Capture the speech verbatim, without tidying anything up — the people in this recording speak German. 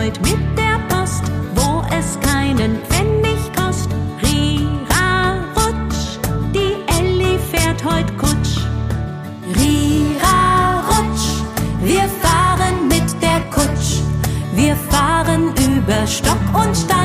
heut mit der Post, wo es keinen Pfennig kost. Rira, rutsch, die Elli fährt heut Kutsch. Rira, rutsch, wir fahren mit der Kutsch. Wir fahren über Stock und Stein.